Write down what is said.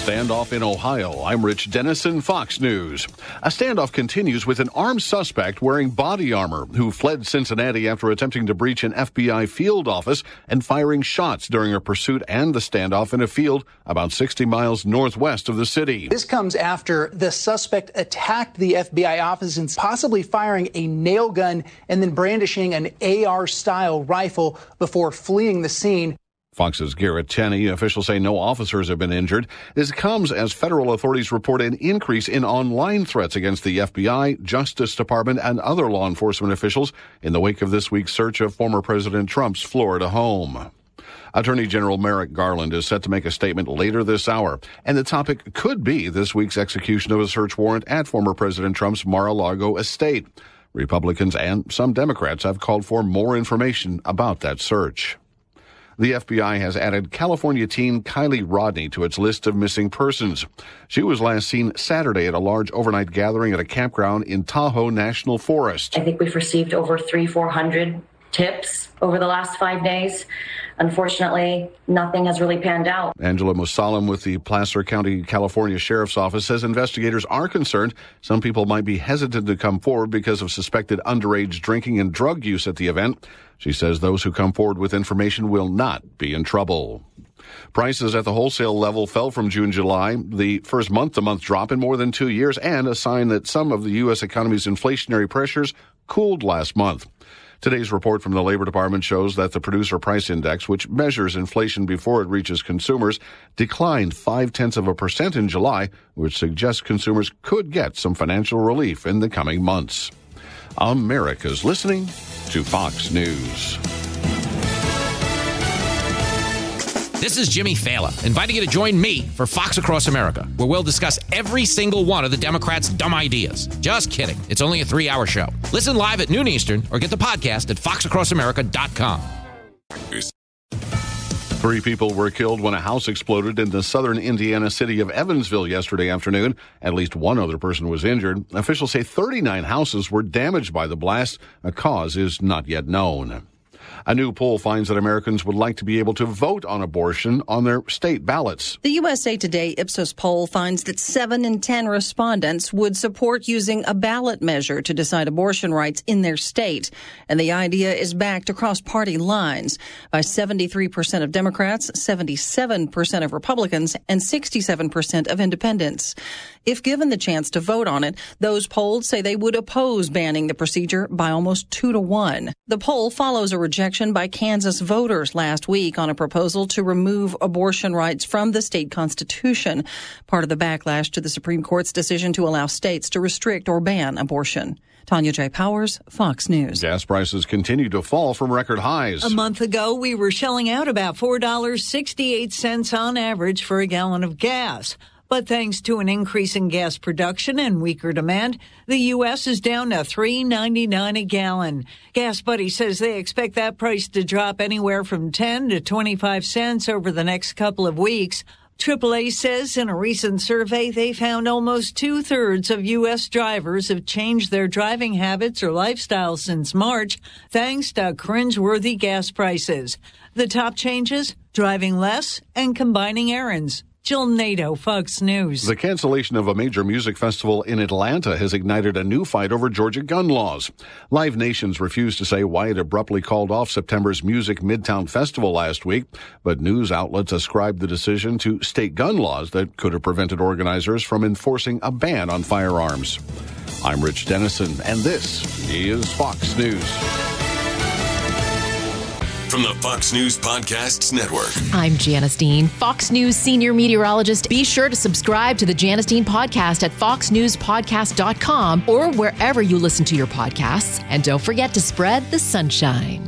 Standoff in Ohio. I'm Rich Dennison, Fox News. A standoff continues with an armed suspect wearing body armor who fled Cincinnati after attempting to breach an FBI field office and firing shots during a pursuit and the standoff in a field about 60 miles northwest of the city. This comes after the suspect attacked the FBI office and possibly firing a nail gun and then brandishing an AR-style rifle before fleeing the scene. Fox's Garrett Tenney. Officials say no officers have been injured. This comes as federal authorities report an increase in online threats against the FBI, Justice Department, and other law enforcement officials in the wake of this week's search of former President Trump's Florida home. Attorney General Merrick Garland is set to make a statement later this hour, and the topic could be this week's execution of a search warrant at former President Trump's Mar-a-Lago estate. Republicans and some Democrats have called for more information about that search. The FBI has added California teen Kylie Rodney to its list of missing persons. She was last seen Saturday at a large overnight gathering at a campground in Tahoe National Forest. I think we've received over 400 tips over the last 5 days. Unfortunately, nothing has really panned out. Angela Musalem with the Placer County, California Sheriff's Office says investigators are concerned some people might be hesitant to come forward because of suspected underage drinking and drug use at the event. She says those who come forward with information will not be in trouble. Prices at the wholesale level fell from June-July, the first month-to-month drop in more than 2 years, and a sign that some of the U.S. economy's inflationary pressures cooled last month. Today's report from the Labor Department shows that the Producer Price Index, which measures inflation before it reaches consumers, declined 0.5% in July, which suggests consumers could get some financial relief in the coming months. America's listening to Fox News. This is Jimmy Fallon, inviting you to join me for Fox Across America, where we'll discuss every single one of the Democrats' dumb ideas. Just kidding. It's only a 3-hour show. Listen live at noon Eastern or get the podcast at foxacrossamerica.com. 3 people were killed when a house exploded in the southern Indiana city of Evansville yesterday afternoon. At least one other person was injured. Officials say 39 houses were damaged by the blast. A cause is not yet known. A new poll finds that Americans would like to be able to vote on abortion on their state ballots. The USA Today Ipsos poll finds that 7 in 10 respondents would support using a ballot measure to decide abortion rights in their state. And the idea is backed across party lines by 73% of Democrats, 77% of Republicans, and 67% of independents. If given the chance to vote on it, those polled say they would oppose banning the procedure by almost 2-1. The poll follows a rejection by Kansas voters last week on a proposal to remove abortion rights from the state constitution, part of the backlash to the Supreme Court's decision to allow states to restrict or ban abortion. Tanya J. Powers, Fox News. Gas prices continue to fall from record highs. A month ago, we were shelling out about $4.68 on average for a gallon of gas. But thanks to an increase in gas production and weaker demand, the U.S. is down to $3.99 a gallon. Gas Buddy says they expect that price to drop anywhere from 10 to 25 cents over the next couple of weeks. AAA says in a recent survey they found almost 2/3 of U.S. drivers have changed their driving habits or lifestyle since March, thanks to cringeworthy gas prices. The top changes? Driving less and combining errands. Jill Nato, Fox News. The cancellation of a major music festival in Atlanta has ignited a new fight over Georgia gun laws. Live Nations refused to say why it abruptly called off September's Music Midtown Festival last week, but news outlets ascribed the decision to state gun laws that could have prevented organizers from enforcing a ban on firearms. I'm Rich Dennison, and this is Fox News. From the Fox News Podcasts Network. I'm Janice Dean, Fox News senior meteorologist. Be sure to subscribe to the Janice Dean podcast at foxnewspodcast.com or wherever you listen to your podcasts. And don't forget to spread the sunshine.